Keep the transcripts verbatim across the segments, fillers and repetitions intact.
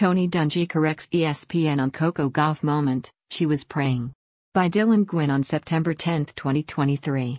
Tony Dungy corrects E S P N on Coco Gauff moment, she was praying. By Dylan Gwynn on September tenth, twenty twenty-three.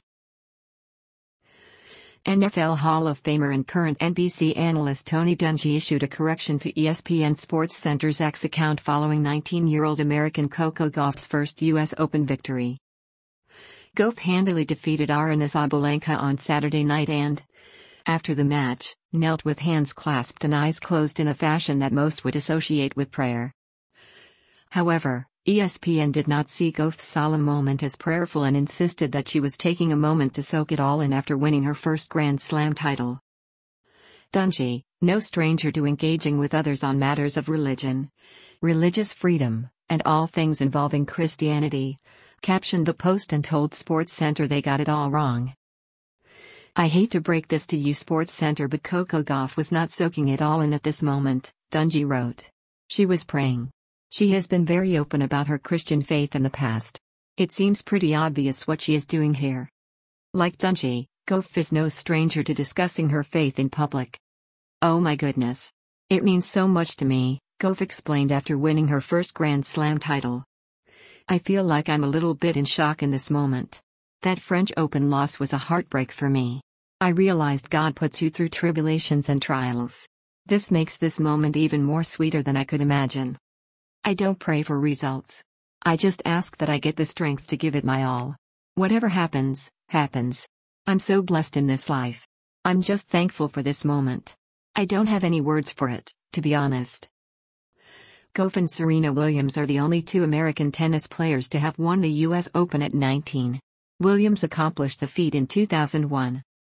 N F L Hall of Famer and current N B C analyst Tony Dungy issued a correction to E S P N SportsCenter's X account following nineteen-year-old American Coco Gauff's first U S Open victory. Gauff handily defeated Aryna Sabalenka on Saturday night and, after the match, knelt with hands clasped and eyes closed in a fashion that most would associate with prayer. However, E S P N did not see Gauff's solemn moment as prayerful and insisted that she was taking a moment to soak it all in after winning her first Grand Slam title. Dungy, no stranger to engaging with others on matters of religion, religious freedom, and all things involving Christianity, captioned the post and told SportsCenter they got it all wrong. "I hate to break this to you, SportsCenter, but Coco Gauff was not soaking it all in at this moment," Dungy wrote. "She was praying. She has been very open about her Christian faith in the past. It seems pretty obvious what she is doing here." Like Dungy, Gauff is no stranger to discussing her faith in public. "Oh my goodness. It means so much to me," Gauff explained after winning her first Grand Slam title. "I feel like I'm a little bit in shock in this moment. That French Open loss was a heartbreak for me. I realized God puts you through tribulations and trials. This makes this moment even more sweeter than I could imagine. I don't pray for results. I just ask that I get the strength to give it my all. Whatever happens, happens. I'm so blessed in this life. I'm just thankful for this moment. I don't have any words for it, to be honest." Gauff and Serena Williams are the only two American tennis players to have won the U S Open at nineteen. Williams accomplished the feat in two thousand one.